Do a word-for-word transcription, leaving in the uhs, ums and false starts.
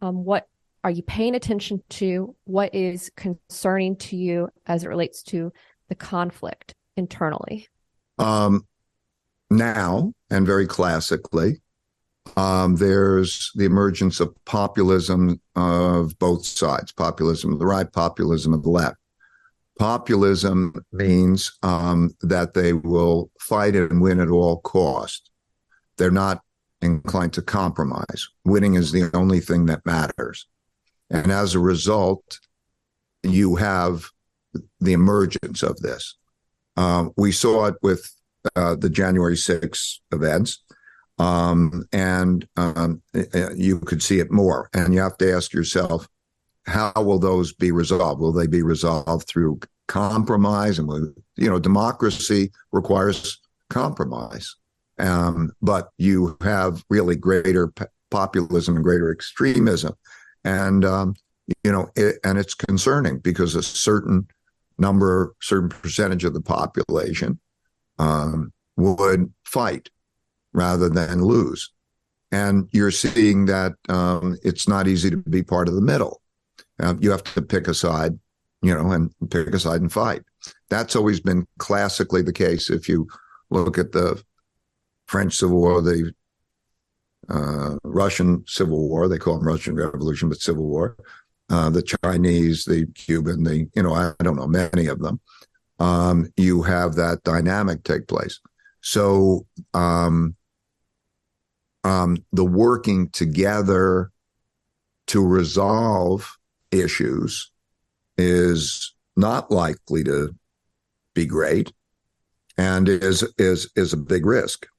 Um, what are you paying attention to? What is concerning to you as it relates to the conflict internally? Um, Now, and very classically, um, there's the emergence of populism of both sides, populism of the right, populism of the left. Populism means um, that they will fight and win at all cost. They're not inclined to compromise. Winning is the only thing that matters. And as a result, you have the emergence of this. Uh, we saw it with uh, the January sixth events, um, and um, you could see it more. And you have to ask yourself, how will those be resolved? Will they be resolved through compromise? And, you know, democracy requires compromise. Um, but you have really greater p- populism and greater extremism. And, um, you know, it, and it's concerning because a certain number, certain percentage of the population um, would fight rather than lose. And you're seeing that um, it's not easy to be part of the middle. Uh, you have to pick a side, you know, and pick a side and fight. That's always been classically the case. If you look at the French Civil War, the uh, Russian Civil War, they call them Russian Revolution, but Civil War, uh, the Chinese, the Cuban, the, you know, I don't know, many of them, um, you have that dynamic take place. So um, um, the working together to resolve issues is not likely to be great and is is is a big risk.